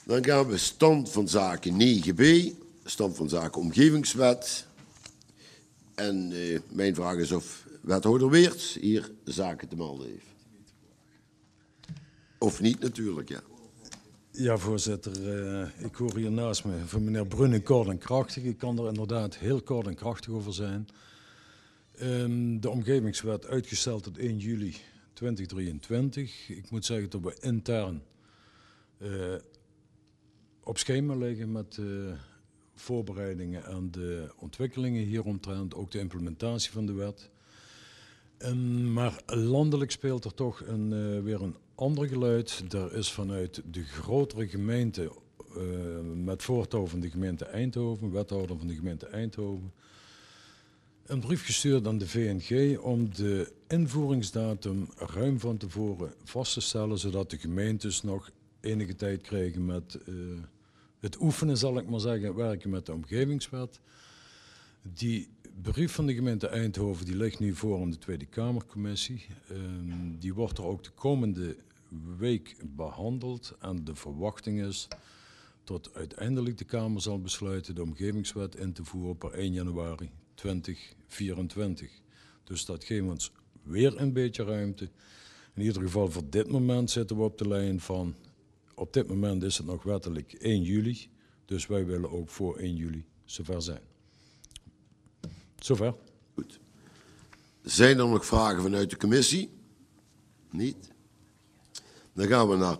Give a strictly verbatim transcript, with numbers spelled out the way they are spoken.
Dan gaan we stand van zaken negen b, stand van zaken omgevingswet. En uh, mijn vraag is of wethouder Weerts hier zaken te melden heeft. Of niet natuurlijk, ja. Ja, voorzitter. Uh, ik hoor hier naast me van meneer Brunnen kort en krachtig. Ik kan er inderdaad heel kort en krachtig over zijn. Um, de omgevingswet uitgesteld tot één juli tweeduizend drieëntwintig. Ik moet zeggen dat we intern uh, op schema liggen met de voorbereidingen en de ontwikkelingen hieromtrent, ook de implementatie van de wet. Um, maar landelijk speelt er toch een, uh, weer een ander geluid. Er is vanuit de grotere gemeente, uh, met voortouw van de gemeente Eindhoven, wethouder van de gemeente Eindhoven, een brief gestuurd aan de V N G om de invoeringsdatum ruim van tevoren vast te stellen, zodat de gemeentes nog enige tijd krijgen met uh, het oefenen, zal ik maar zeggen, werken met de omgevingswet. Die brief van de gemeente Eindhoven die ligt nu voor aan de Tweede Kamercommissie. Um, die wordt er ook de komende week behandeld en de verwachting is dat uiteindelijk de Kamer zal besluiten de omgevingswet in te voeren per één januari tweeduizend vierentwintig. Dus dat geeft ons weer een beetje ruimte. In ieder geval voor dit moment zitten we op de lijn van, op dit moment is het nog wettelijk één juli, dus wij willen ook voor één juli zover zijn. Zover. Goed. Zijn er nog vragen vanuit de commissie? Niet? Dan gaan we naar